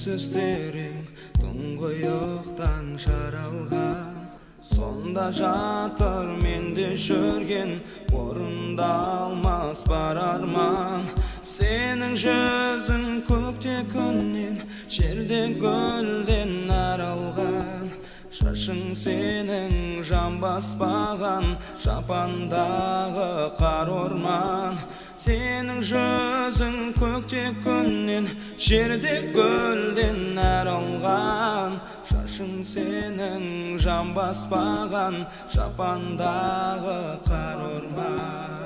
Sözlerin тұңғиықтан жаралған, сонда жатыр менде жүрген орындалмас бар арман. Сенің жүзің көкте күннен, жерде гүлден аралған. Шашың сенің жан баспаған жапандағы қар орман. Сенің жүзің көкте күннен, жерде гүлден аралған. Шашың сенің жан баспаған жапандағы қар орман.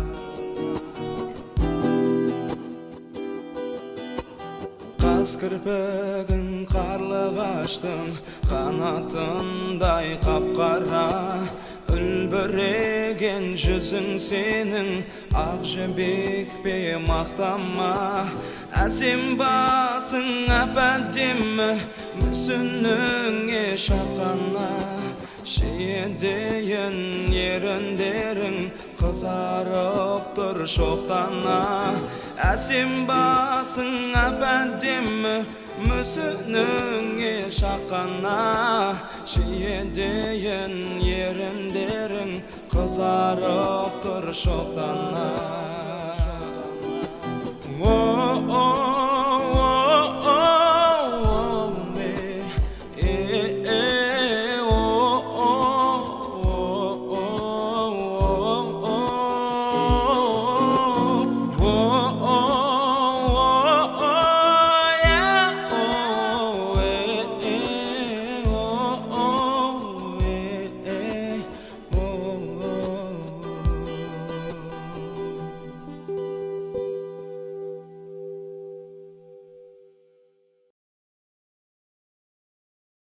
Қаз кірпігін қарлығаштың қанатындай қап-қара. Үлбіреген жүзің сенің ақ жібек пе мақтама. Әсем басың әп-әдемі мүсініңе шаққана. Шиедейін еріндерің қызарып тұр шоқтана. Әсем басың әп-әдемі мүсініңе шаққана. Шиедейін еріндерің қызарып тұр шоқтана.